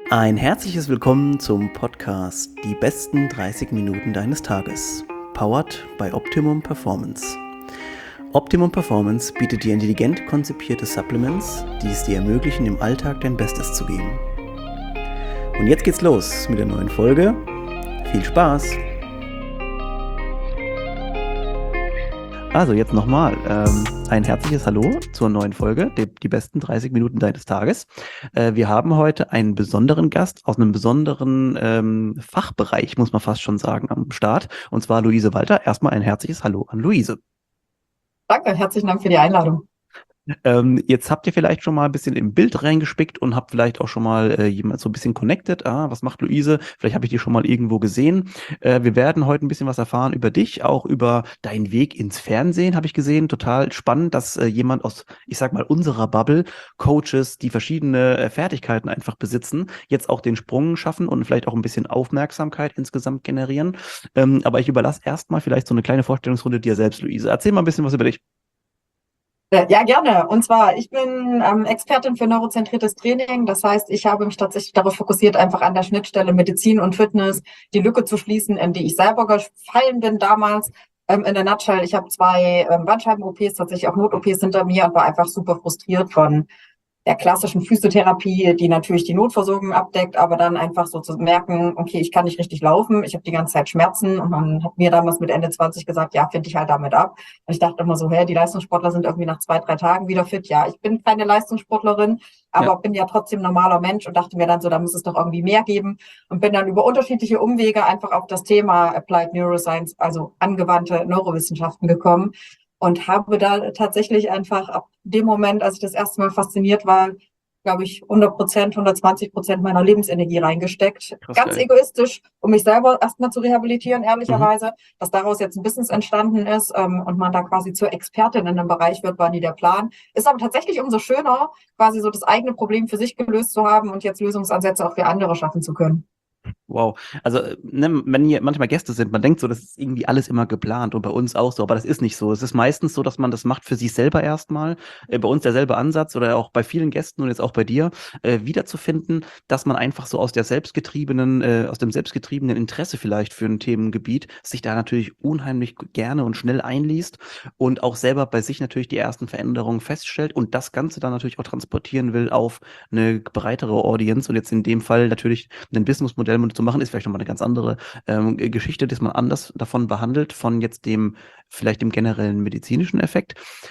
Ein herzliches Willkommen zum Podcast Die besten 30 Minuten deines Tages, powered by Optimum Performance. Optimum Performance bietet dir intelligent konzipierte Supplements, die es dir ermöglichen, im Alltag dein Bestes zu geben. Und jetzt geht's los mit der neuen Folge. Viel Spaß! Also jetzt nochmal ein herzliches Hallo zur neuen Folge, die besten 30 Minuten deines Tages. Wir haben heute einen besonderen Gast aus einem besonderen Fachbereich, muss man fast schon sagen, am Start. Und zwar Luise Walter. Erstmal ein herzliches Hallo an Luise. Danke, herzlichen Dank für die Einladung. Jetzt habt ihr vielleicht schon mal ein bisschen im Bild reingespickt und habt vielleicht auch schon mal jemand so ein bisschen connected. Was macht Luise? Vielleicht habe ich die schon mal irgendwo gesehen. Wir werden heute ein bisschen was erfahren über dich, auch über deinen Weg ins Fernsehen, habe ich gesehen. Total spannend, dass jemand aus, ich sag mal, unserer Bubble, Coaches, die verschiedene Fertigkeiten einfach besitzen, jetzt auch den Sprung schaffen und vielleicht auch ein bisschen Aufmerksamkeit insgesamt generieren. Aber ich überlasse erstmal vielleicht so eine kleine Vorstellungsrunde dir selbst, Luise. Erzähl mal ein bisschen was über dich. Ja, gerne. Und zwar, ich bin Expertin für neurozentriertes Training. Das heißt, ich habe mich tatsächlich darauf fokussiert, einfach an der Schnittstelle Medizin und Fitness die Lücke zu schließen, in die ich selber gefallen bin damals. In der Nutshell, ich habe zwei Bandscheiben-OPs, tatsächlich auch Not-OPs hinter mir und war einfach super frustriert von der klassischen Physiotherapie, die natürlich die Notversorgung abdeckt, aber dann einfach so zu merken, okay, ich kann nicht richtig laufen, ich habe die ganze Zeit Schmerzen und man hat mir damals mit Ende 20 gesagt, ja, finde ich halt damit ab. Und ich dachte immer so, die Leistungssportler sind irgendwie nach 2, 3 Tagen wieder fit. Ja, ich bin keine Leistungssportlerin, Ja. aber bin ja trotzdem normaler Mensch und dachte mir dann so, da muss es doch irgendwie mehr geben und bin dann über unterschiedliche Umwege einfach auf das Thema Applied Neuroscience, also angewandte Neurowissenschaften gekommen. Und habe da tatsächlich einfach ab dem Moment, als ich das erste Mal fasziniert war, glaube ich, 100%, 120% meiner Lebensenergie reingesteckt. Krass Ganz geil. egoistisch, um mich selber erstmal zu rehabilitieren, Mhm. ehrlicherweise. Dass daraus jetzt ein Business entstanden ist und man da quasi zur Expertin in einem Bereich wird, war nie der Plan. Ist aber tatsächlich umso schöner, quasi so das eigene Problem für sich gelöst zu haben und jetzt Lösungsansätze auch für andere schaffen zu können. Wow. Also, ne, wenn hier manchmal Gäste sind, man denkt so, das ist irgendwie alles immer geplant und bei uns auch so, aber das ist nicht so. Es ist meistens so, dass man das macht für sich selber erstmal. Bei uns derselbe Ansatz oder auch bei vielen Gästen und jetzt auch bei dir, wiederzufinden, dass man einfach so aus dem selbstgetriebenen Interesse vielleicht für ein Themengebiet sich da natürlich unheimlich gerne und schnell einliest und auch selber bei sich natürlich die ersten Veränderungen feststellt und das Ganze dann natürlich auch transportieren will auf eine breitere Audience und jetzt in dem Fall natürlich ein Businessmodell zu machen, ist vielleicht nochmal eine ganz andere Geschichte, dass man anders davon behandelt, von jetzt vielleicht dem generellen medizinischen Effekt.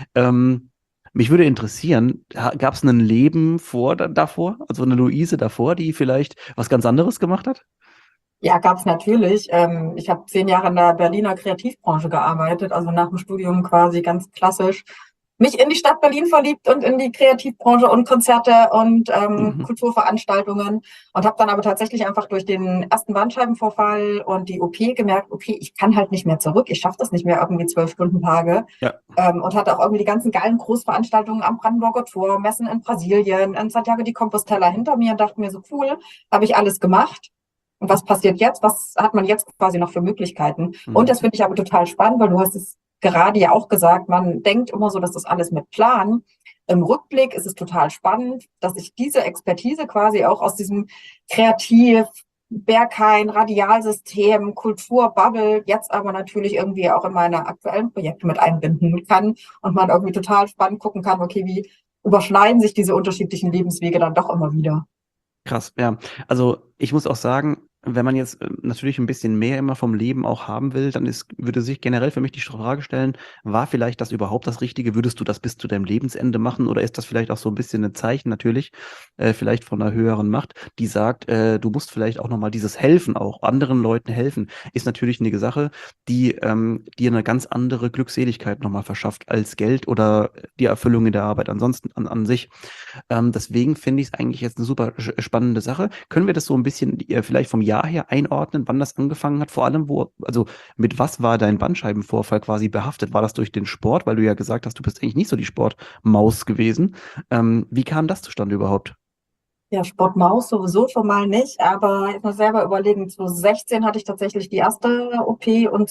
Mich würde interessieren, gab es ein Leben davor, also eine Luise davor, die vielleicht was ganz anderes gemacht hat? Ja, gab es natürlich. Ich habe 10 Jahre in der Berliner Kreativbranche gearbeitet, also nach dem Studium quasi ganz klassisch mich in die Stadt Berlin verliebt und in die Kreativbranche und Konzerte und Mhm. Kulturveranstaltungen und habe dann aber tatsächlich einfach durch den ersten Bandscheibenvorfall und die OP gemerkt, okay, ich kann halt nicht mehr zurück, ich schaffe das nicht mehr irgendwie 12-Stunden-Tage Ja, und hatte auch irgendwie die ganzen geilen Großveranstaltungen am Brandenburger Tor, Messen in Brasilien, in Santiago de Compostela hinter mir und dachte mir so, cool, habe ich alles gemacht. Und was passiert jetzt? Was hat man jetzt quasi noch für Möglichkeiten? Und mhm. das finde ich aber total spannend, weil du hast es gerade ja auch gesagt, man denkt immer so, dass das alles mit Plan. Im Rückblick ist es total spannend, dass ich diese Expertise quasi auch aus diesem Kreativ, Berghain, Radialsystem, Kulturbubble jetzt aber natürlich irgendwie auch in meine aktuellen Projekte mit einbinden kann und man irgendwie total spannend gucken kann, okay, wie überschneiden sich diese unterschiedlichen Lebenswege dann doch immer wieder. Krass, ja. Also ich muss auch sagen, wenn man jetzt natürlich ein bisschen mehr immer vom Leben auch haben will, dann würde sich generell für mich die Frage stellen, war vielleicht das überhaupt das Richtige? Würdest du das bis zu deinem Lebensende machen? Oder ist das vielleicht auch so ein bisschen ein Zeichen natürlich, vielleicht von einer höheren Macht, die sagt, du musst vielleicht auch nochmal dieses Helfen auch, anderen Leuten helfen, ist natürlich eine Sache, die dir eine ganz andere Glückseligkeit nochmal verschafft als Geld oder die Erfüllung in der Arbeit ansonsten an sich. Deswegen finde ich es eigentlich jetzt eine super spannende Sache. Können wir das so ein bisschen vielleicht vom Jahr her einordnen, wann das angefangen hat? Vor allem, also mit was war dein Bandscheibenvorfall quasi behaftet? War das durch den Sport? Weil du ja gesagt hast, du bist eigentlich nicht so die Sportmaus gewesen. Wie kam das zustande überhaupt? Ja, Sportmaus sowieso schon mal nicht, aber ich muss selber überlegen, 2016 hatte ich tatsächlich die erste OP und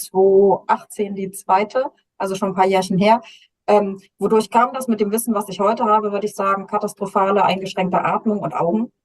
2018 die zweite, also schon ein paar Jährchen her. Wodurch kam das mit dem Wissen, was ich heute habe, würde ich sagen, katastrophale eingeschränkte Atmung und Augen.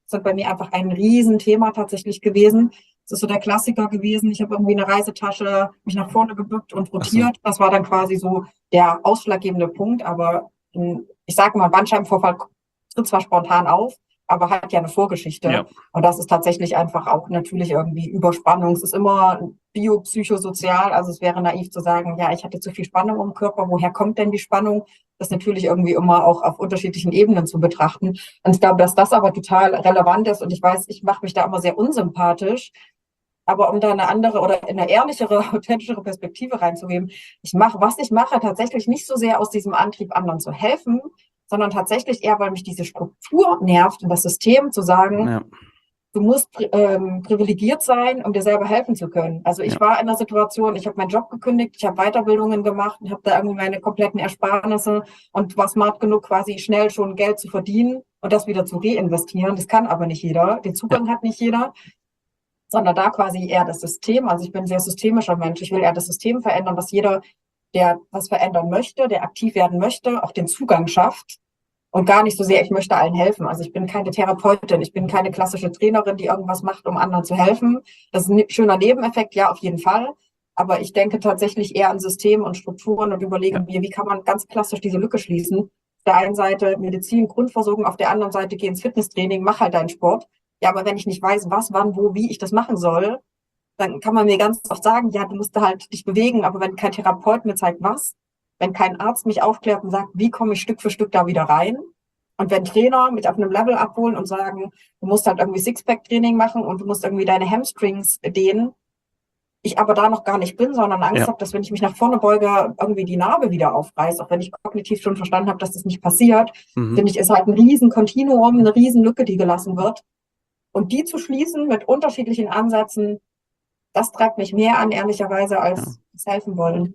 sind bei mir einfach ein Riesenthema tatsächlich gewesen. Das ist so der Klassiker gewesen. Ich habe irgendwie eine Reisetasche mich nach vorne gebückt und Ach so. rotiert. Das war dann quasi so der ausschlaggebende Punkt. Aber ich sage mal, Bandscheibenvorfall tritt zwar spontan auf, aber hat ja eine Vorgeschichte. Ja. Und das ist tatsächlich einfach auch natürlich irgendwie Überspannung. Es ist immer biopsychosozial. Also es wäre naiv zu sagen, ja, ich hatte zu viel Spannung im Körper. Woher kommt denn die Spannung? Das ist natürlich irgendwie immer auch auf unterschiedlichen Ebenen zu betrachten. Und ich glaube, dass das aber total relevant ist. Und ich weiß, ich mache mich da immer sehr unsympathisch. Aber um da eine andere oder eine ehrlichere, authentischere Perspektive reinzugeben, was ich mache, tatsächlich nicht so sehr aus diesem Antrieb, anderen zu helfen, sondern tatsächlich eher, weil mich diese Struktur nervt und das System zu sagen, Ja. du musst privilegiert sein, um dir selber helfen zu können. Also ich Ja. war in der Situation, ich habe meinen Job gekündigt, ich habe Weiterbildungen gemacht und habe da irgendwie meine kompletten Ersparnisse und war smart genug, quasi schnell schon Geld zu verdienen und das wieder zu reinvestieren. Das kann aber nicht jeder. Den Ja. Zugang hat nicht jeder, sondern da quasi eher das System. Also ich bin ein sehr systemischer Mensch. Ich will eher das System verändern, dass jeder, der was verändern möchte, der aktiv werden möchte, auch den Zugang schafft. Und gar nicht so sehr, ich möchte allen helfen. Also ich bin keine Therapeutin, ich bin keine klassische Trainerin, die irgendwas macht, um anderen zu helfen. Das ist ein schöner Nebeneffekt, ja, auf jeden Fall. Aber ich denke tatsächlich eher an Systeme und Strukturen und überlege Ja. mir, wie kann man ganz klassisch diese Lücke schließen. Auf der einen Seite Medizin, Grundversorgung, auf der anderen Seite geh ins Fitnesstraining, mach halt deinen Sport. Ja, aber wenn ich nicht weiß, was, wann, wo, wie ich das machen soll, dann kann man mir ganz oft sagen, ja, du musst da halt dich bewegen, aber wenn kein Therapeut mir zeigt, was, wenn kein Arzt mich aufklärt und sagt, wie komme ich Stück für Stück da wieder rein, und wenn Trainer mich auf einem Level abholen und sagen, du musst halt irgendwie Sixpack-Training machen und du musst irgendwie deine Hamstrings dehnen, ich aber da noch gar nicht bin, sondern Angst Ja. habe, dass wenn ich mich nach vorne beuge, irgendwie die Narbe wieder aufreißt, auch wenn ich kognitiv schon verstanden habe, dass das nicht passiert, Mhm. finde ich, ist halt ein riesen Kontinuum, eine riesen Lücke, die gelassen wird. Und die zu schließen mit unterschiedlichen Ansätzen, das treibt mich mehr an, ehrlicherweise, Ja. als das helfen wollen.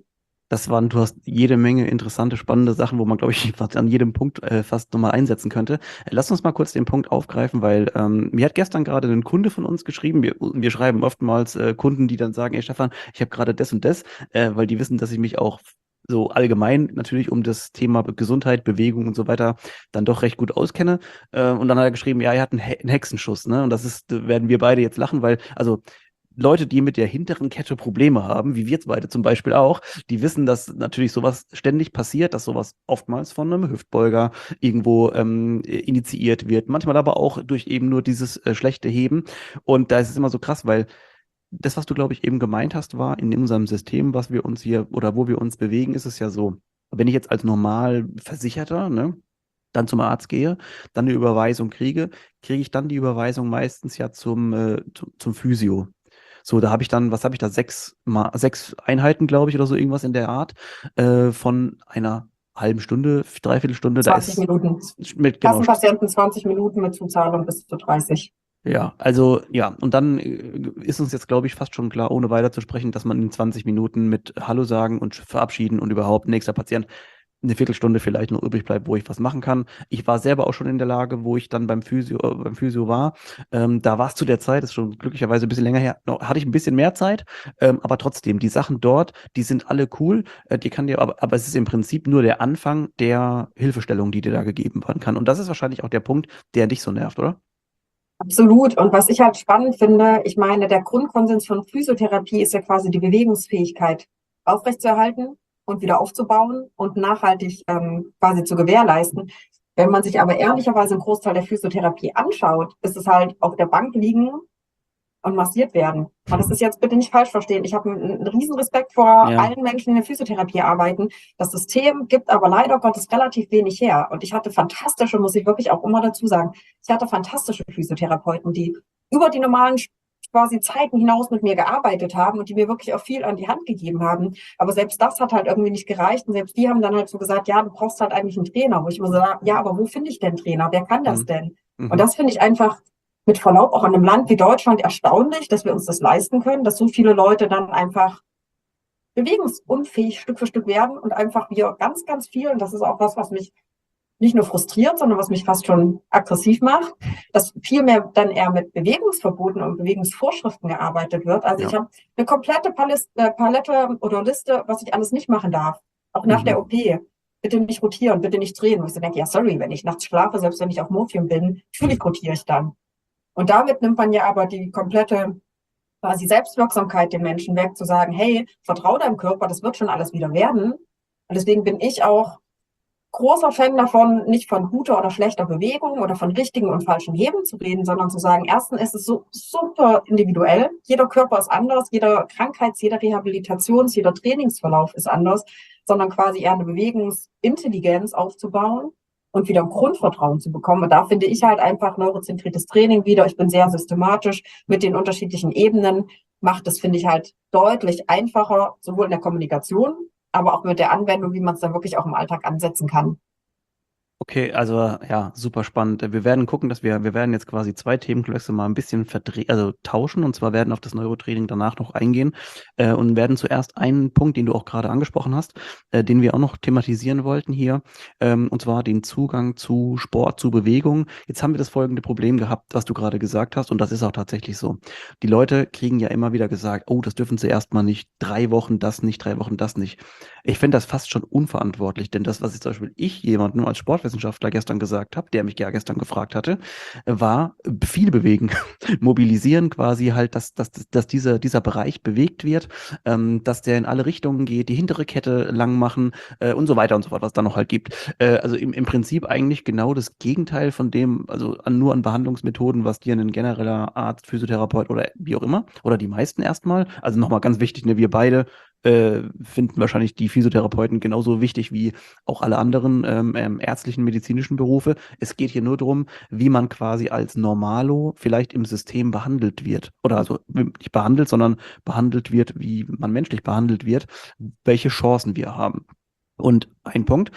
Du hast jede Menge interessante, spannende Sachen, wo man, glaube ich, fast an jedem Punkt fast nochmal einsetzen könnte. Lass uns mal kurz den Punkt aufgreifen, weil mir hat gestern gerade ein Kunde von uns geschrieben. Wir schreiben oftmals Kunden, die dann sagen, ey Stefan, ich habe gerade das und das, weil die wissen, dass ich mich auch so allgemein natürlich um das Thema Gesundheit, Bewegung und so weiter dann doch recht gut auskenne. Und dann hat er geschrieben, ja, er hat einen Hexenschuss, ne? Und werden wir beide jetzt lachen, weil, also Leute, die mit der hinteren Kette Probleme haben, wie wir jetzt beide zum Beispiel auch, die wissen, dass natürlich sowas ständig passiert, dass sowas oftmals von einem Hüftbeuger irgendwo initiiert wird, manchmal aber auch durch eben nur dieses schlechte Heben. Und da ist es immer so krass, weil das, was du, glaube ich, eben gemeint hast, war in unserem System, was wir uns hier oder wo wir uns bewegen, ist es ja so, wenn ich jetzt als normal Versicherter, ne, dann zum Arzt gehe, dann eine Überweisung kriege ich dann die Überweisung meistens ja zum Physio. So, da habe ich dann, was habe ich da, sechs Einheiten, glaube ich, oder so irgendwas in der Art, von einer halben Stunde, Dreiviertelstunde, da 20 ist Minuten. genau, Kassenpatienten 20 Minuten mit Zuzahlung bis zu 30. ja, also ja, und dann ist uns jetzt, glaube ich, fast schon klar, ohne weiter zu sprechen, dass man in 20 Minuten mit Hallo sagen und verabschieden und überhaupt nächster Patient eine Viertelstunde vielleicht noch übrig bleibt, wo ich was machen kann. Ich war selber auch schon in der Lage, wo ich dann beim Physio war. Da war es zu der Zeit, ist schon glücklicherweise ein bisschen länger her, hatte ich ein bisschen mehr Zeit, aber trotzdem, die Sachen dort, die sind alle cool. Die kann dir, aber es ist im Prinzip nur der Anfang der Hilfestellung, die dir da gegeben werden kann. Und das ist wahrscheinlich auch der Punkt, der dich so nervt, oder? Absolut. Und was ich halt spannend finde, ich meine, der Grundkonsens von Physiotherapie ist ja quasi die Bewegungsfähigkeit aufrechtzuerhalten und wieder aufzubauen und nachhaltig quasi zu gewährleisten. Wenn man sich aber ehrlicherweise einen Großteil der Physiotherapie anschaut, ist es halt auf der Bank liegen und massiert werden. Und das ist jetzt bitte nicht falsch verstehen. Ich habe einen riesen Respekt vor Ja. allen Menschen, die in der Physiotherapie arbeiten. Das System gibt aber leider Gottes relativ wenig her. Und ich hatte fantastische, muss ich wirklich auch immer dazu sagen, ich hatte fantastische Physiotherapeuten, die über die normalen quasi Zeiten hinaus mit mir gearbeitet haben und die mir wirklich auch viel an die Hand gegeben haben. Aber selbst das hat halt irgendwie nicht gereicht. Und selbst die haben dann halt so gesagt, ja, du brauchst halt eigentlich einen Trainer. Wo ich immer so, ja, aber wo finde ich denn Trainer? Wer kann das Mhm. denn? Und Mhm. das finde ich einfach mit Verlaub auch in einem Land wie Deutschland erstaunlich, dass wir uns das leisten können, dass so viele Leute dann einfach bewegungsunfähig Stück für Stück werden und einfach wir ganz, ganz viel, und das ist auch was mich nicht nur frustriert, sondern was mich fast schon aggressiv macht, dass viel mehr dann eher mit Bewegungsverboten und Bewegungsvorschriften gearbeitet wird. Also Ja. ich habe eine komplette Palette oder Liste, was ich alles nicht machen darf, auch nach der Mhm. OP. Bitte nicht rotieren, bitte nicht drehen. Und ich so denke, ja, sorry, wenn ich nachts schlafe, selbst wenn ich auf Morphium bin, natürlich rotiere ich dann. Und damit nimmt man ja aber die komplette quasi Selbstwirksamkeit den Menschen weg, zu sagen, hey, vertrau deinem Körper, das wird schon alles wieder werden. Und deswegen bin ich auch großer Fan davon, nicht von guter oder schlechter Bewegung oder von richtigen und falschen Heben zu reden, sondern zu sagen, erstens ist es so super individuell. Jeder Körper ist anders, jeder jeder jeder Trainingsverlauf ist anders, sondern quasi eher eine Bewegungsintelligenz aufzubauen und wieder ein Grundvertrauen zu bekommen. Und da finde ich halt einfach neurozentriertes Training wieder. Ich bin sehr systematisch mit den unterschiedlichen Ebenen, macht das, finde ich, halt deutlich einfacher, sowohl in der Kommunikation, aber auch mit der Anwendung, wie man es dann wirklich auch im Alltag ansetzen kann. Okay, also ja, super spannend. Wir werden gucken, wir werden jetzt quasi zwei Themenkomplexe mal ein bisschen also tauschen, und zwar werden auf das Neurotraining danach noch eingehen und werden zuerst einen Punkt, den du auch gerade angesprochen hast, den wir auch noch thematisieren wollten hier, und zwar den Zugang zu Sport, zu Bewegung. Jetzt haben wir das folgende Problem gehabt, was du gerade gesagt hast, und das ist auch tatsächlich so. Die Leute kriegen ja immer wieder gesagt, oh, das dürfen sie erstmal nicht, 3 Wochen das nicht, 3 Wochen das nicht. Ich finde das fast schon unverantwortlich, denn das, was ich zum Beispiel jemandem als Sportwissenschaftler gestern gesagt habe, der mich ja gestern gefragt hatte, war viel bewegen, mobilisieren quasi halt, dass dieser Bereich bewegt wird, dass der in alle Richtungen geht, die hintere Kette lang machen und so weiter und so fort, was da noch halt gibt. Also im Prinzip eigentlich genau das Gegenteil von dem, also nur an Behandlungsmethoden, was dir ein genereller Arzt, Physiotherapeut oder wie auch immer, oder die meisten erstmal, also nochmal ganz wichtig, ne, wir beide finden wahrscheinlich die Physiotherapeuten genauso wichtig wie auch alle anderen ärztlichen, medizinischen Berufe. Es geht hier nur darum, wie man quasi als Normalo vielleicht im System behandelt wird. Oder also nicht behandelt, sondern behandelt wird, wie man menschlich behandelt wird, welche Chancen wir haben. Und ein Punkt,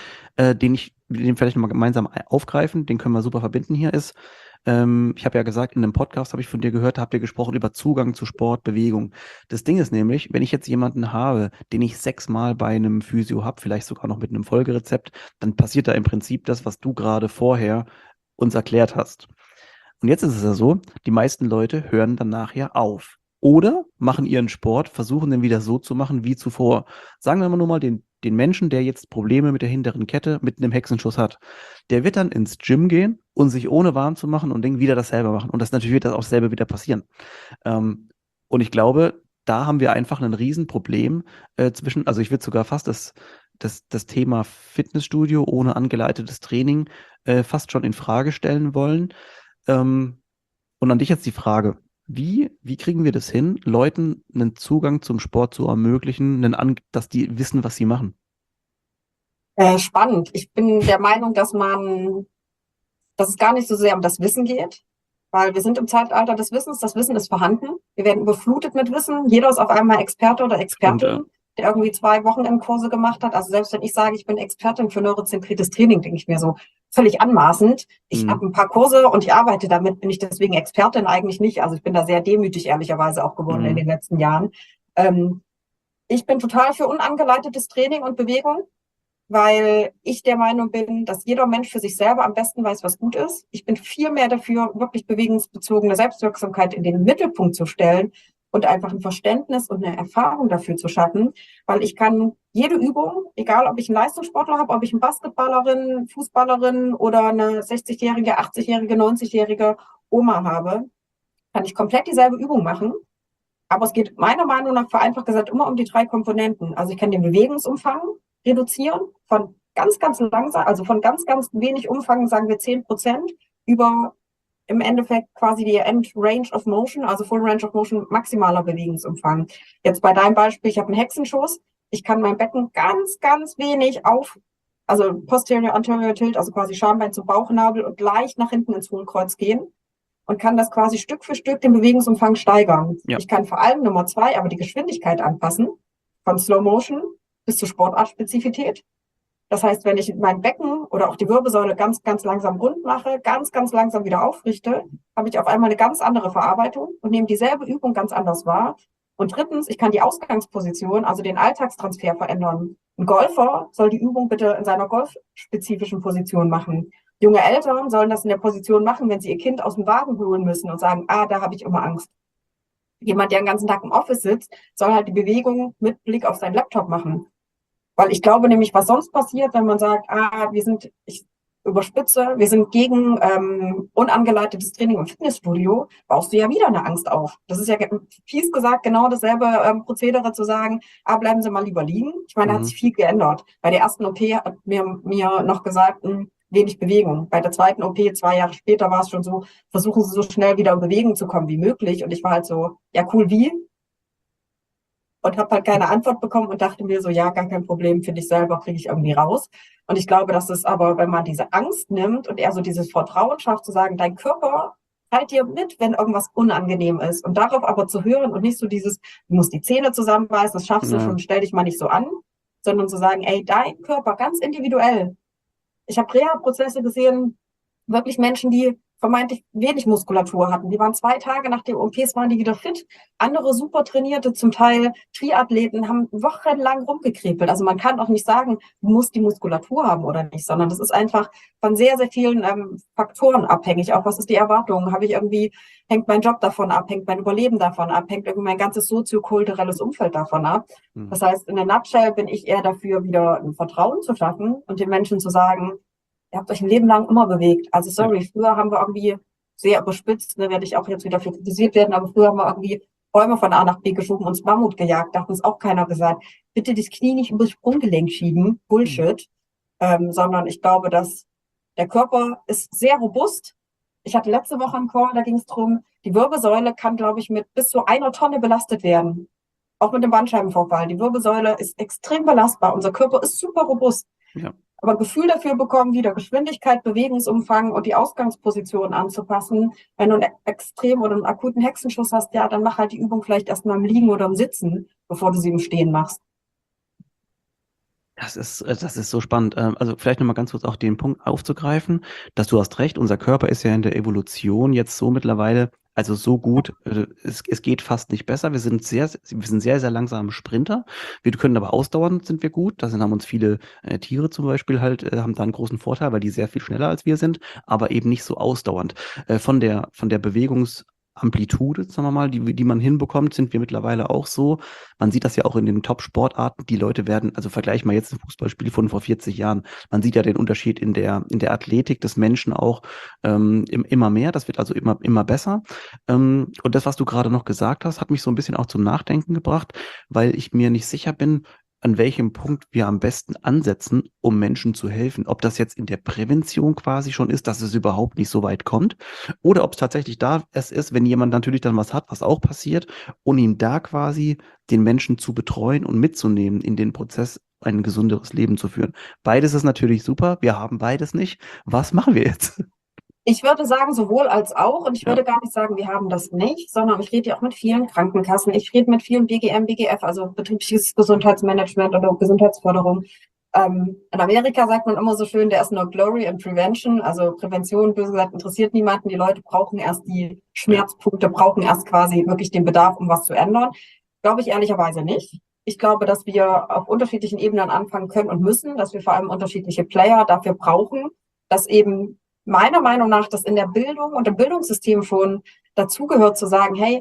den vielleicht nochmal gemeinsam aufgreifen, den können wir super verbinden hier, ist, ich habe ja gesagt, in einem Podcast habe ich von dir gehört, habt ihr gesprochen über Zugang zu Sport, Bewegung. Das Ding ist nämlich, wenn ich jetzt jemanden habe, den ich 6-mal bei einem Physio habe, vielleicht sogar noch mit einem Folgerezept, dann passiert da im Prinzip das, was du gerade vorher uns erklärt hast. Und jetzt ist es ja so, die meisten Leute hören dann nachher auf. Oder machen ihren Sport, versuchen den wieder so zu machen wie zuvor. Sagen wir mal nur mal den Menschen, der jetzt Probleme mit der hinteren Kette, mit einem Hexenschuss hat. Der wird dann ins Gym gehen und sich ohne warm zu machen und dann wieder dasselbe machen. Und das natürlich wird das auch selber wieder passieren. Und ich glaube, da haben wir einfach ein Riesenproblem also ich würde sogar fast das Thema Fitnessstudio ohne angeleitetes Training fast schon in Frage stellen wollen. Und an dich jetzt die Frage, wie kriegen wir das hin, Leuten einen Zugang zum Sport zu ermöglichen, dass die wissen, was sie machen? Spannend. Ich bin der Meinung, dass es gar nicht so sehr um das Wissen geht, weil wir sind im Zeitalter des Wissens. Das Wissen ist vorhanden. Wir werden überflutet mit Wissen. Jeder ist auf einmal Experte oder Stimmt, ja. Expertin, der irgendwie 2 Wochenendkurse gemacht hat. Also selbst wenn ich sage, ich bin Expertin für neurozentriertes Training, denke ich mir so völlig anmaßend. Ich habe ein paar Kurse und ich arbeite damit, bin ich deswegen Expertin eigentlich nicht. Also ich bin da sehr demütig ehrlicherweise auch geworden in den letzten Jahren. Ich bin total für unangeleitetes Training und Bewegung, weil ich der Meinung bin, dass jeder Mensch für sich selber am besten weiß, was gut ist. Ich bin viel mehr dafür, wirklich bewegungsbezogene Selbstwirksamkeit in den Mittelpunkt zu stellen und einfach ein Verständnis und eine Erfahrung dafür zu schaffen, weil ich kann jede Übung, egal ob ich einen Leistungssportler habe, ob ich eine Basketballerin, Fußballerin oder eine 60-jährige, 80-jährige, 90-jährige Oma habe, kann ich komplett dieselbe Übung machen. Aber es geht meiner Meinung nach vereinfacht gesagt immer um die 3 Komponenten. Also ich kann den Bewegungsumfang reduzieren von ganz, ganz langsam, also von ganz, ganz wenig Umfang, sagen wir 10%, über im Endeffekt quasi die End Range of Motion, also Full Range of Motion, maximaler Bewegungsumfang. Jetzt bei deinem Beispiel, ich habe einen Hexenschuss, ich kann mein Becken ganz, ganz wenig also posterior, anterior tilt, also quasi Schambein zum Bauchnabel und leicht nach hinten ins Hohlkreuz gehen und kann das quasi Stück für Stück den Bewegungsumfang steigern. Ja. Ich kann vor allem Nummer 2 aber die Geschwindigkeit anpassen, von Slow Motion bis zur Sportartspezifität. Das heißt, wenn ich mein Becken oder auch die Wirbelsäule ganz, ganz langsam rund mache, ganz, ganz langsam wieder aufrichte, habe ich auf einmal eine ganz andere Verarbeitung und nehme dieselbe Übung ganz anders wahr. Und drittens, ich kann die Ausgangsposition, also den Alltagstransfer verändern. Ein Golfer soll die Übung bitte in seiner golfspezifischen Position machen. Junge Eltern sollen das in der Position machen, wenn sie ihr Kind aus dem Wagen holen müssen und sagen, da habe ich immer Angst. Jemand, der den ganzen Tag im Office sitzt, soll halt die Bewegung mit Blick auf seinen Laptop machen. Weil ich glaube nämlich, was sonst passiert, wenn man sagt, überspitze, wir sind gegen unangeleitetes Training im Fitnessstudio, baust du ja wieder eine Angst auf. Das ist ja fies gesagt genau dasselbe Prozedere zu sagen, bleiben Sie mal lieber liegen. Ich meine, da hat sich viel geändert. Bei der ersten OP hat mir noch gesagt, wenig Bewegung. Bei der zweiten OP, 2 Jahre später, war es schon so, versuchen Sie so schnell wieder in Bewegung zu kommen wie möglich. Und ich war halt so, ja cool, wie? Und habe halt keine Antwort bekommen und dachte mir so, ja, gar kein Problem, finde ich selber, kriege ich irgendwie raus. Und ich glaube, dass es aber, wenn man diese Angst nimmt und eher so dieses Vertrauen schafft, zu sagen, dein Körper teilt dir mit, wenn irgendwas unangenehm ist. Und darauf aber zu hören und nicht so dieses, du musst die Zähne zusammenbeißen, das schaffst du schon, stell dich mal nicht so an, sondern zu sagen, ey, dein Körper ganz individuell. Ich habe Reha-Prozesse gesehen, wirklich Menschen, die vermeintlich wenig Muskulatur hatten. Die waren 2 Tage nach den OPs, waren die wieder fit. Andere super trainierte, zum Teil Triathleten, haben wochenlang rumgekrepelt. Also man kann auch nicht sagen, du musst die Muskulatur haben oder nicht, sondern das ist einfach von sehr, sehr vielen Faktoren abhängig. Auch was ist die Erwartung? Hängt mein Job davon ab? Hängt mein Überleben davon ab? Hängt irgendwie mein ganzes soziokulturelles Umfeld davon ab? Das heißt, in der Nutshell bin ich eher dafür, wieder ein Vertrauen zu schaffen und den Menschen zu sagen, ihr habt euch ein Leben lang immer bewegt. Also sorry, früher haben wir irgendwie sehr überspitzt, ne, werde ich auch jetzt wieder für kritisiert werden, aber früher haben wir irgendwie Bäume von A nach B geschoben und Mammut gejagt. Da hat uns auch keiner gesagt, bitte das Knie nicht übers Sprunggelenk schieben. Bullshit. Sondern ich glaube, dass der Körper ist sehr robust. Ich hatte letzte Woche einen Call, da ging es darum, die Wirbelsäule kann, glaube ich, mit bis zu 1 Tonne belastet werden. Auch mit dem Bandscheibenvorfall. Die Wirbelsäule ist extrem belastbar. Unser Körper ist super robust. Ja. Aber ein Gefühl dafür bekommen, wieder Geschwindigkeit, Bewegungsumfang und die Ausgangsposition anzupassen. Wenn du einen extrem oder einen akuten Hexenschuss hast, ja, dann mach halt die Übung vielleicht erstmal im Liegen oder im Sitzen, bevor du sie im Stehen machst. Das ist so spannend. Also vielleicht nochmal ganz kurz auch den Punkt aufzugreifen, dass du hast recht, unser Körper ist ja in der Evolution jetzt so mittlerweile, also so gut, es geht fast nicht besser. Wir sind sehr, sehr langsame Sprinter. Wir können aber ausdauernd sind wir gut. Da haben uns viele Tiere zum Beispiel halt, haben da einen großen Vorteil, weil die sehr viel schneller als wir sind, aber eben nicht so ausdauernd. Von der Amplitude, sagen wir mal, die man hinbekommt, sind wir mittlerweile auch so. Man sieht das ja auch in den Top-Sportarten. Die Leute werden, also vergleich mal jetzt ein Fußballspiel von vor 40 Jahren. Man sieht ja den Unterschied in der Athletik des Menschen auch immer mehr. Das wird also immer besser. Und das, was du gerade noch gesagt hast, hat mich so ein bisschen auch zum Nachdenken gebracht, weil ich mir nicht sicher bin, an welchem Punkt wir am besten ansetzen, um Menschen zu helfen. Ob das jetzt in der Prävention quasi schon ist, dass es überhaupt nicht so weit kommt, oder ob es tatsächlich da es ist, wenn jemand natürlich dann was hat, was auch passiert, und ihm da quasi den Menschen zu betreuen und mitzunehmen in den Prozess, ein gesunderes Leben zu führen. Beides ist natürlich super, wir haben beides nicht. Was machen wir jetzt? Ich würde sagen, sowohl als auch. Und ich würde gar nicht sagen, wir haben das nicht, sondern ich rede ja auch mit vielen Krankenkassen. Ich rede mit vielen BGM, BGF, also betriebliches Gesundheitsmanagement oder Gesundheitsförderung. In Amerika sagt man immer so schön, there is no glory in prevention. Also Prävention, böse gesagt, interessiert niemanden. Die Leute brauchen erst die Schmerzpunkte, brauchen erst quasi wirklich den Bedarf, um was zu ändern. Glaube ich ehrlicherweise nicht. Ich glaube, dass wir auf unterschiedlichen Ebenen anfangen können und müssen, dass wir vor allem unterschiedliche Player dafür brauchen, dass eben meiner Meinung nach, dass in der Bildung und im Bildungssystem schon dazugehört zu sagen, hey,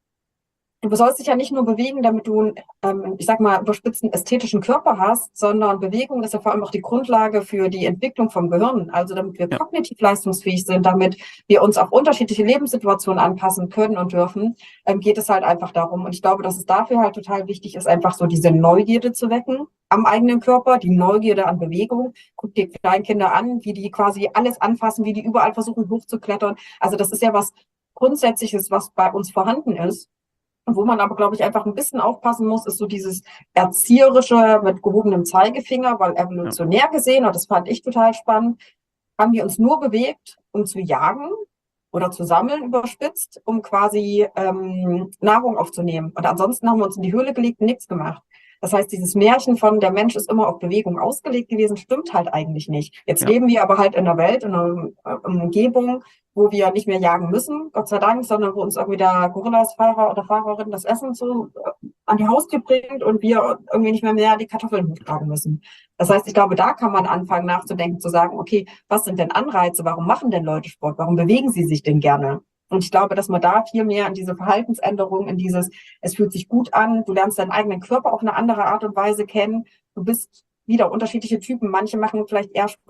du sollst dich ja nicht nur bewegen, damit du, ich sag mal, überspitzten ästhetischen Körper hast, sondern Bewegung ist ja vor allem auch die Grundlage für die Entwicklung vom Gehirn. Also damit wir kognitiv leistungsfähig sind, damit wir uns auf unterschiedliche Lebenssituationen anpassen können und dürfen, geht es halt einfach darum. Und ich glaube, dass es dafür halt total wichtig ist, einfach so diese Neugierde zu wecken am eigenen Körper, die Neugierde an Bewegung. Guck dir Kleinkinder an, wie die quasi alles anfassen, wie die überall versuchen hochzuklettern. Also das ist ja was Grundsätzliches, was bei uns vorhanden ist. Wo man aber, glaube ich, einfach ein bisschen aufpassen muss, ist so dieses Erzieherische mit gehobenem Zeigefinger, weil evolutionär gesehen, und das fand ich total spannend, haben wir uns nur bewegt, um zu jagen oder zu sammeln, überspitzt, um quasi Nahrung aufzunehmen. Und ansonsten haben wir uns in die Höhle gelegt und nichts gemacht. Das heißt, dieses Märchen von der Mensch ist immer auf Bewegung ausgelegt gewesen, stimmt halt eigentlich nicht. Jetzt leben wir aber halt in einer Welt, in einer Umgebung, wo wir nicht mehr jagen müssen, Gott sei Dank, sondern wo uns irgendwie der Gorillas-Fahrer oder Fahrerin das Essen so an die Haustür bringt und wir irgendwie nicht mehr die Kartoffeln hochtragen müssen. Das heißt, ich glaube, da kann man anfangen nachzudenken, zu sagen, okay, was sind denn Anreize? Warum machen denn Leute Sport? Warum bewegen sie sich denn gerne? Und ich glaube, dass man da viel mehr in diese Verhaltensänderung, in dieses, es fühlt sich gut an, du lernst deinen eigenen Körper auf eine andere Art und Weise kennen, du bist wieder unterschiedliche Typen. Manche machen vielleicht eher Sport,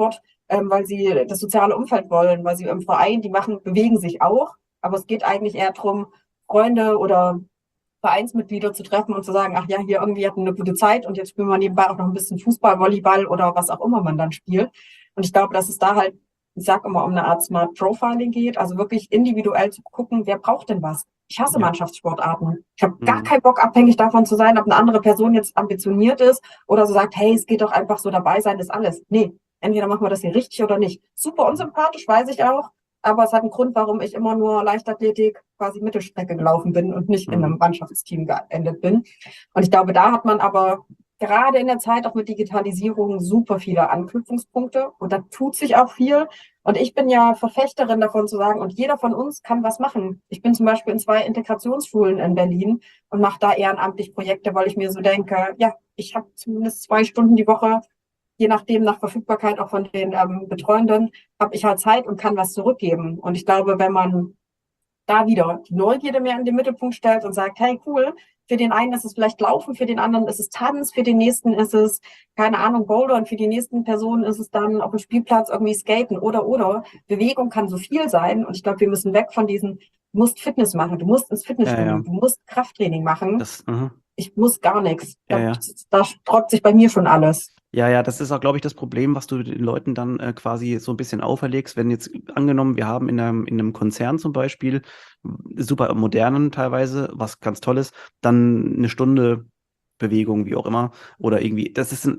weil sie das soziale Umfeld wollen, weil sie im Verein, bewegen sich auch. Aber es geht eigentlich eher darum, Freunde oder Vereinsmitglieder zu treffen und zu sagen, ach ja, hier irgendwie hatten wir eine gute Zeit und jetzt spielen wir nebenbei auch noch ein bisschen Fußball, Volleyball oder was auch immer man dann spielt. Und ich glaube, dass es da halt, ich sag immer, um eine Art Smart Profiling geht, also wirklich individuell zu gucken, wer braucht denn was? Ich hasse Ja. Mannschaftssportarten. Ich habe gar Mhm. keinen Bock, abhängig davon zu sein, ob eine andere Person jetzt ambitioniert ist oder so sagt, hey, es geht doch einfach so, dabei sein ist alles. Nee, entweder machen wir das hier richtig oder nicht. Super unsympathisch, weiß ich auch. Aber es hat einen Grund, warum ich immer nur Leichtathletik quasi Mittelstrecke gelaufen bin und nicht in einem Mhm. Mannschaftsteam geendet bin. Und ich glaube, da hat man aber gerade in der Zeit auch mit Digitalisierung super viele Anknüpfungspunkte und da tut sich auch viel. Und ich bin ja Verfechterin davon zu sagen, und jeder von uns kann was machen. Ich bin zum Beispiel in 2 Integrationsschulen in Berlin und mache da ehrenamtlich Projekte, weil ich mir so denke, ja, ich habe zumindest 2 Stunden die Woche, je nachdem nach Verfügbarkeit auch von den Betreuenden, habe ich halt Zeit und kann was zurückgeben. Und ich glaube, wenn man da wieder die Neugierde mehr in den Mittelpunkt stellt und sagt, hey, cool, für den einen ist es vielleicht Laufen, für den anderen ist es Tanz, für den nächsten ist es, keine Ahnung, Boulder und für die nächsten Personen ist es dann auf dem Spielplatz irgendwie Skaten oder. Bewegung kann so viel sein und ich glaube, wir müssen weg von diesen, du musst Fitness machen, du musst ins Ja, Fitnessstudio, ja. du musst Krafttraining machen. Mhm. Ich muss gar nichts. Ja, ja. Da sträubt sich bei mir schon alles. Ja, ja, das ist auch, glaube ich, das Problem, was du den Leuten dann quasi so ein bisschen auferlegst. Wenn jetzt angenommen, wir haben in einem Konzern zum Beispiel, super modernen teilweise, was ganz toll ist, dann eine Stunde Bewegung, wie auch immer, oder irgendwie,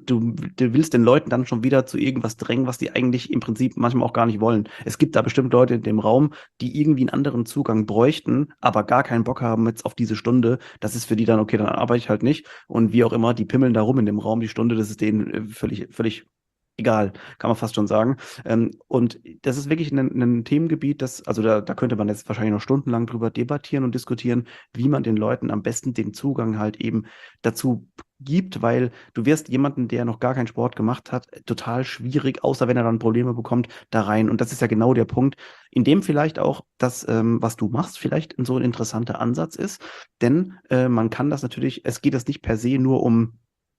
du willst den Leuten dann schon wieder zu irgendwas drängen, was die eigentlich im Prinzip manchmal auch gar nicht wollen. Es gibt da bestimmt Leute in dem Raum, die irgendwie einen anderen Zugang bräuchten, aber gar keinen Bock haben jetzt auf diese Stunde. Das ist für die dann, okay, dann arbeite ich halt nicht. Und wie auch immer, die pimmeln da rum in dem Raum die Stunde, das ist denen völlig egal, kann man fast schon sagen. Und das ist wirklich ein Themengebiet, also da könnte man jetzt wahrscheinlich noch stundenlang drüber debattieren und diskutieren, wie man den Leuten am besten den Zugang halt eben dazu gibt, weil du wirst jemanden, der noch gar keinen Sport gemacht hat, total schwierig, außer wenn er dann Probleme bekommt, da rein. Und das ist ja genau der Punkt, in dem vielleicht auch das, was du machst, vielleicht so ein interessanter Ansatz ist. Denn man kann das natürlich, es geht es nicht per se nur um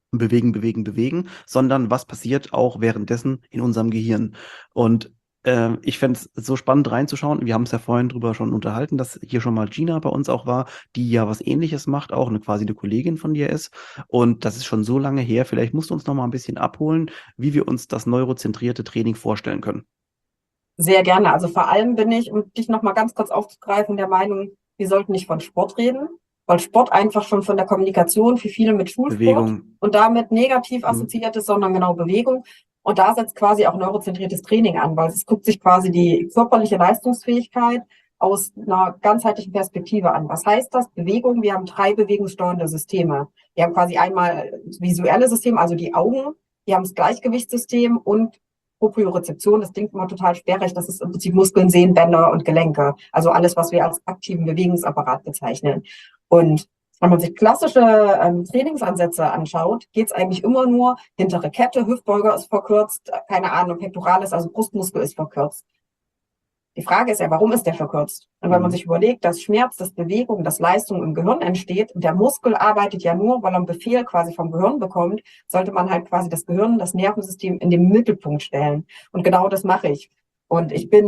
bewegen, sondern was passiert auch währenddessen in unserem Gehirn. Und ich fände es so spannend reinzuschauen. Wir haben es ja vorhin drüber schon unterhalten, dass hier schon mal Gina bei uns auch war, die ja was Ähnliches macht, auch quasi eine Kollegin von dir ist. Und das ist schon so lange her. Vielleicht musst du uns noch mal ein bisschen abholen, wie wir uns das neurozentrierte Training vorstellen können. Sehr gerne. Also vor allem bin ich, um dich noch mal ganz kurz aufzugreifen, der Meinung, wir sollten nicht von Sport reden, weil Sport einfach schon von der Kommunikation für viele mit Schulsport Bewegung. und damit negativ Mhm. assoziiert ist, sondern genau Bewegung. Und da setzt quasi auch neurozentriertes Training an, weil es guckt sich quasi die körperliche Leistungsfähigkeit aus einer ganzheitlichen Perspektive an. Was heißt das? Bewegung, wir haben 3 bewegungssteuernde Systeme. Wir haben quasi einmal das visuelle System, also die Augen, wir haben das Gleichgewichtssystem und Propriorezeption, das klingt immer total sperrig, das ist im Prinzip Muskeln, Sehnen, Bänder und Gelenke. Also alles, was wir als aktiven Bewegungsapparat bezeichnen. Und wenn man sich klassische Trainingsansätze anschaut, geht es eigentlich immer nur hintere Kette, Hüftbeuger ist verkürzt, keine Ahnung, Pectoralis, also Brustmuskel ist verkürzt. Die Frage ist ja, warum ist der verkürzt? Und wenn man Mhm. sich überlegt, dass Schmerz, dass Bewegung, dass Leistung im Gehirn entsteht und der Muskel arbeitet ja nur, weil er einen Befehl quasi vom Gehirn bekommt, sollte man halt quasi das Gehirn, das Nervensystem in den Mittelpunkt stellen. Und genau das mache ich. Und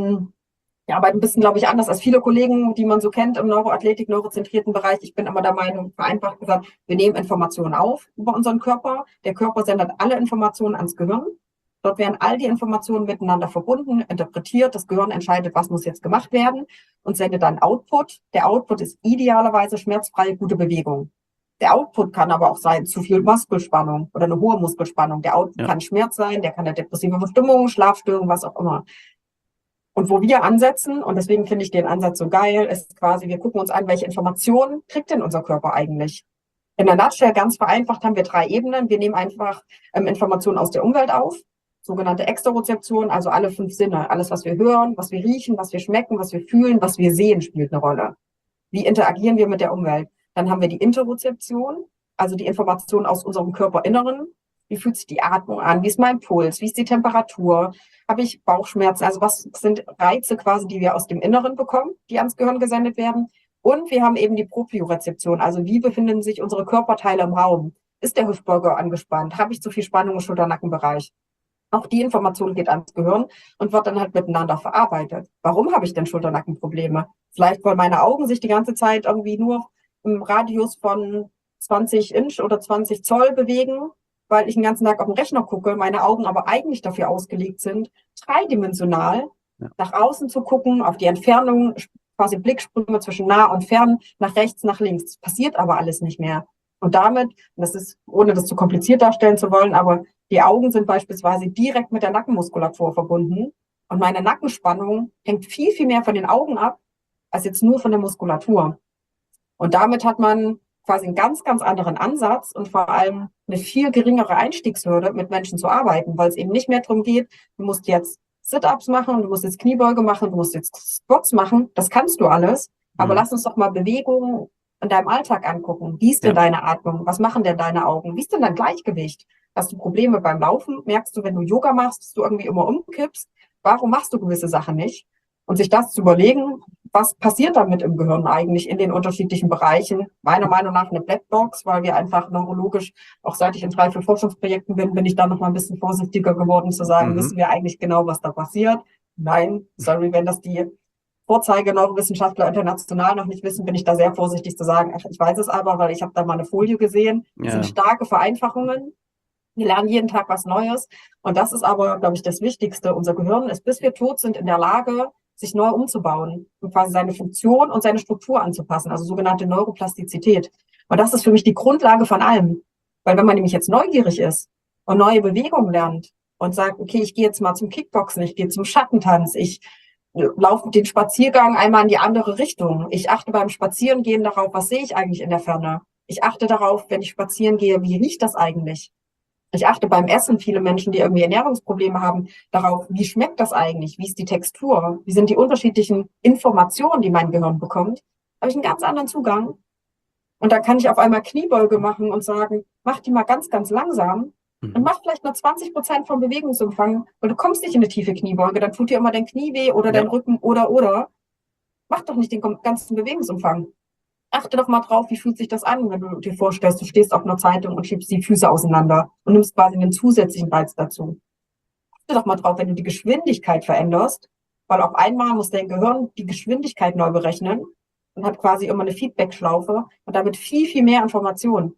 ich arbeite ein bisschen, glaube ich, anders als viele Kollegen, die man so kennt im Neuroathletik, neurozentrierten Bereich. Ich bin immer der Meinung, vereinfacht gesagt, wir nehmen Informationen auf über unseren Körper. Der Körper sendet alle Informationen ans Gehirn. Dort werden all die Informationen miteinander verbunden, interpretiert. Das Gehirn entscheidet, was muss jetzt gemacht werden und sendet dann Output. Der Output ist idealerweise schmerzfreie, gute Bewegung. Der Output kann aber auch sein, zu viel Muskelspannung oder eine hohe Muskelspannung. Der Output Ja. kann Schmerz sein, der kann eine depressive Verstimmung, Schlafstörung, was auch immer. Und wo wir ansetzen, und deswegen finde ich den Ansatz so geil, ist quasi, wir gucken uns an, welche Informationen kriegt denn unser Körper eigentlich? In der Nutshell ganz vereinfacht haben wir 3 Ebenen. Wir nehmen einfach Informationen aus der Umwelt auf, sogenannte Exterozeption, also alle 5 Sinne. Alles, was wir hören, was wir riechen, was wir schmecken, was wir fühlen, was wir sehen, spielt eine Rolle. Wie interagieren wir mit der Umwelt? Dann haben wir die Interozeption, also die Informationen aus unserem Körperinneren. Wie fühlt sich die Atmung an? Wie ist mein Puls? Wie ist die Temperatur? Habe ich Bauchschmerzen? Also was sind Reize quasi, die wir aus dem Inneren bekommen, die ans Gehirn gesendet werden? Und wir haben eben die Propriorezeption, also wie befinden sich unsere Körperteile im Raum? Ist der Hüftbeuger angespannt? Habe ich zu viel Spannung im Schulter-Nackenbereich? Auch die Information geht ans Gehirn und wird dann halt miteinander verarbeitet. Warum habe ich denn Schulter-Nackenprobleme? Vielleicht, weil meine Augen sich die ganze Zeit irgendwie nur im Radius von 20 Inch oder 20 Zoll bewegen, weil ich den ganzen Tag auf den Rechner gucke, meine Augen aber eigentlich dafür ausgelegt sind, dreidimensional nach außen zu gucken, auf die Entfernung, quasi Blicksprünge zwischen nah und fern, nach rechts, nach links. Das passiert aber alles nicht mehr. Und damit, das ist, ohne das zu kompliziert darstellen zu wollen, aber die Augen sind beispielsweise direkt mit der Nackenmuskulatur verbunden. Und meine Nackenspannung hängt viel, viel mehr von den Augen ab, als jetzt nur von der Muskulatur. Und damit hat man quasi einen ganz, ganz anderen Ansatz und vor allem eine viel geringere Einstiegshürde, mit Menschen zu arbeiten, weil es eben nicht mehr darum geht, du musst jetzt Sit-ups machen, du musst jetzt Kniebeuge machen, du musst jetzt Squats machen. Das kannst du alles. Aber lass uns doch mal Bewegungen in deinem Alltag angucken. Wie ist denn deine Atmung? Was machen denn deine Augen? Wie ist denn dein Gleichgewicht? Hast du Probleme beim Laufen? Merkst du, wenn du Yoga machst, dass du irgendwie immer umkippst? Warum machst du gewisse Sachen nicht? Und sich das zu überlegen, was passiert damit im Gehirn eigentlich in den unterschiedlichen Bereichen? Meiner Meinung nach eine Blackbox, weil wir einfach neurologisch, auch seit ich in 3, 4 Forschungsprojekten bin ich da noch mal ein bisschen vorsichtiger geworden zu sagen, wissen wir eigentlich genau, was da passiert? Nein, sorry, wenn das die Vorzeige-Neurowissenschaftler international noch nicht wissen, bin ich da sehr vorsichtig zu sagen, ach, ich weiß es aber, weil ich habe da mal eine Folie gesehen. Das sind starke Vereinfachungen. Wir lernen jeden Tag was Neues. Und das ist aber, glaube ich, das Wichtigste. Unser Gehirn ist, bis wir tot sind, in der Lage, sich neu umzubauen und quasi seine Funktion und seine Struktur anzupassen, also sogenannte Neuroplastizität. Und das ist für mich die Grundlage von allem. Weil wenn man nämlich jetzt neugierig ist und neue Bewegungen lernt und sagt, okay, ich gehe jetzt mal zum Kickboxen, ich gehe zum Schattentanz, ich laufe den Spaziergang einmal in die andere Richtung. Ich achte beim Spazierengehen darauf, was sehe ich eigentlich in der Ferne. Ich achte darauf, wenn ich spazieren gehe, wie riecht das eigentlich? Ich achte beim Essen, viele Menschen, die irgendwie Ernährungsprobleme haben, darauf, wie schmeckt das eigentlich? Wie ist die Textur? Wie sind die unterschiedlichen Informationen, die mein Gehirn bekommt? Habe ich einen ganz anderen Zugang. Und dann kann ich auf einmal Kniebeuge machen und sagen, mach die mal ganz, ganz langsam und mach vielleicht nur 20% vom Bewegungsumfang, weil du kommst nicht in eine tiefe Kniebeuge, dann tut dir immer dein Knie weh oder dein Rücken oder. Mach doch nicht den ganzen Bewegungsumfang. Achte doch mal drauf, wie fühlt sich das an, wenn du dir vorstellst, du stehst auf einer Zeitung und schiebst die Füße auseinander und nimmst quasi einen zusätzlichen Reiz dazu. Achte doch mal drauf, wenn du die Geschwindigkeit veränderst, weil auf einmal muss dein Gehirn die Geschwindigkeit neu berechnen und hat quasi immer eine Feedback-Schlaufe und damit viel, viel mehr Informationen.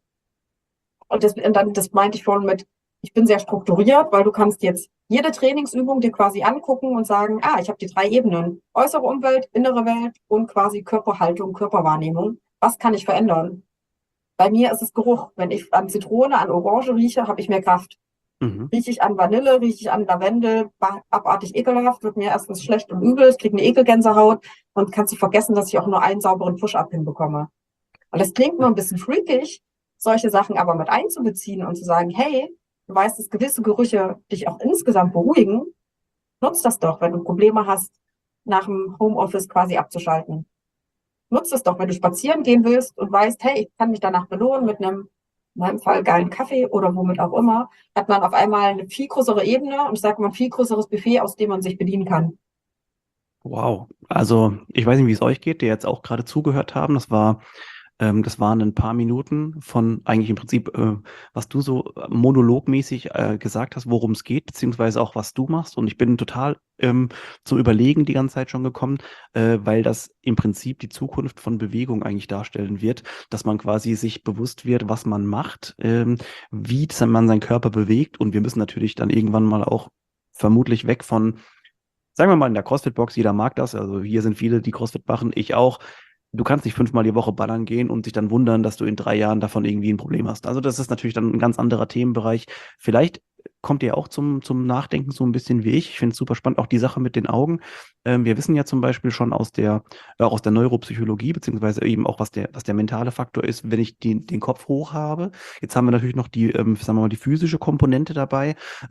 Und das meinte ich vorhin mit, ich bin sehr strukturiert, weil du kannst jetzt jede Trainingsübung dir quasi angucken und sagen, ich habe die 3 Ebenen. Äußere Umwelt, innere Welt und quasi Körperhaltung, Körperwahrnehmung. Was kann ich verändern? Bei mir ist es Geruch. Wenn ich an Zitrone, an Orange rieche, habe ich mehr Kraft. Rieche ich an Vanille, rieche ich an Lavendel, abartig ekelhaft, wird mir erstens schlecht und übel, ich kriege eine Ekelgänsehaut und kannst du vergessen, dass ich auch nur einen sauberen Push-Up hinbekomme. Und das klingt nur ein bisschen freakig, solche Sachen aber mit einzubeziehen und zu sagen, hey, du weißt, dass gewisse Gerüche dich auch insgesamt beruhigen, nutz das doch, wenn du Probleme hast, nach dem Homeoffice quasi abzuschalten. Nutz es doch, wenn du spazieren gehen willst und weißt, hey, ich kann mich danach belohnen mit einem, in meinem Fall, geilen Kaffee oder womit auch immer, hat man auf einmal eine viel größere Ebene und ich sage mal ein viel größeres Buffet, aus dem man sich bedienen kann. Wow. Also, ich weiß nicht, wie es euch geht, die jetzt auch gerade zugehört haben. Das waren ein paar Minuten von eigentlich im Prinzip, was du so monologmäßig gesagt hast, worum es geht, beziehungsweise auch, was du machst. Und ich bin total zum Überlegen die ganze Zeit schon gekommen, weil das im Prinzip die Zukunft von Bewegung eigentlich darstellen wird, dass man quasi sich bewusst wird, was man macht, wie man seinen Körper bewegt. Und wir müssen natürlich dann irgendwann mal auch vermutlich weg von, sagen wir mal, in der CrossFit-Box, jeder mag das. Also hier sind viele, die CrossFit machen, ich auch. Du kannst nicht 5-mal die Woche ballern gehen und dich dann wundern, dass du in 3 Jahren davon irgendwie ein Problem hast. Also das ist natürlich dann ein ganz anderer Themenbereich. Vielleicht kommt ihr auch zum Nachdenken so ein bisschen wie ich. Ich finde es super spannend, auch die Sache mit den Augen. Wir wissen ja zum Beispiel schon aus der Neuropsychologie, beziehungsweise eben auch, was der mentale Faktor ist, wenn ich den Kopf hoch habe. Jetzt haben wir natürlich noch die, sagen wir mal, die physische Komponente dabei.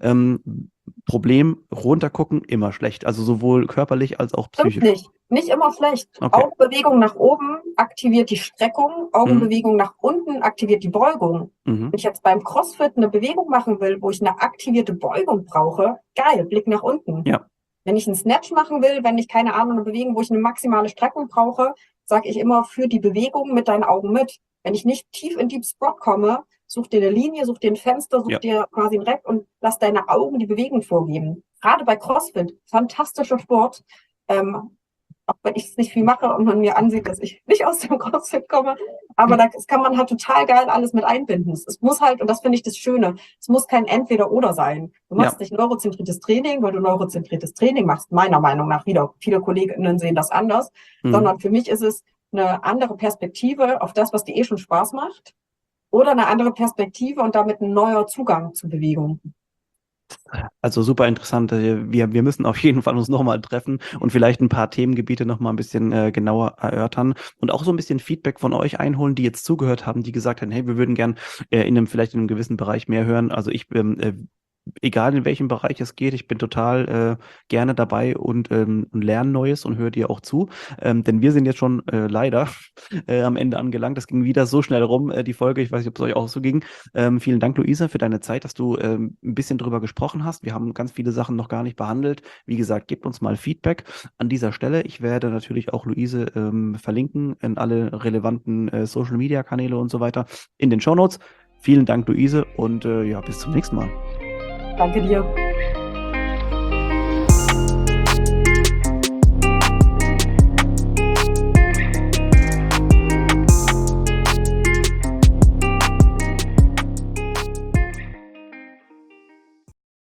Problem, runtergucken, immer schlecht. Also sowohl körperlich als auch psychisch. Stimmt nicht immer schlecht. Okay. Augenbewegung nach oben aktiviert die Streckung, Augenbewegung nach unten aktiviert die Beugung. Wenn ich jetzt beim CrossFit eine Bewegung machen will, wo ich eine aktivierte Beugung brauche, geil, Blick nach unten. Ja. Wenn ich einen Snatch machen will, wenn ich keine Ahnung, eine Bewegung, wo ich eine maximale Streckung brauche, sage ich immer, führ die Bewegung mit deinen Augen mit. Wenn ich nicht tief in Deep Squat komme, such dir eine Linie, such dir ein Fenster, such Ja. dir quasi ein Reck und lass deine Augen die Bewegung vorgeben. Gerade bei CrossFit, fantastischer Sport. Auch wenn ich es nicht viel mache und man mir ansieht, dass ich nicht aus dem CrossFit komme. Aber das kann man halt total geil alles mit einbinden. Es muss halt, und das finde ich das Schöne, es muss kein Entweder-Oder sein. Du machst Ja. nicht neurozentriertes Training, weil du neurozentriertes Training machst, meiner Meinung nach wieder. Viele KollegInnen sehen das anders. Sondern für mich ist es eine andere Perspektive auf das, was dir eh schon Spaß macht. Oder eine andere Perspektive und damit ein neuer Zugang zu Bewegung. Also super interessant. Wir müssen auf jeden Fall uns nochmal treffen und vielleicht ein paar Themengebiete nochmal ein bisschen genauer erörtern und auch so ein bisschen Feedback von euch einholen, die jetzt zugehört haben, die gesagt haben, hey, wir würden gern vielleicht in einem gewissen Bereich mehr hören. Also egal in welchem Bereich es geht, ich bin total gerne dabei und lerne Neues und höre dir auch zu. Denn wir sind jetzt schon leider am Ende angelangt. Das ging wieder so schnell rum, die Folge. Ich weiß nicht, ob es euch auch so ging. Vielen Dank, Luisa, für deine Zeit, dass du ein bisschen drüber gesprochen hast. Wir haben ganz viele Sachen noch gar nicht behandelt. Wie gesagt, gebt uns mal Feedback an dieser Stelle. Ich werde natürlich auch Luise verlinken in alle relevanten Social-Media-Kanäle und so weiter in den Shownotes. Vielen Dank, Luise, und ja, bis zum nächsten Mal. Danke dir.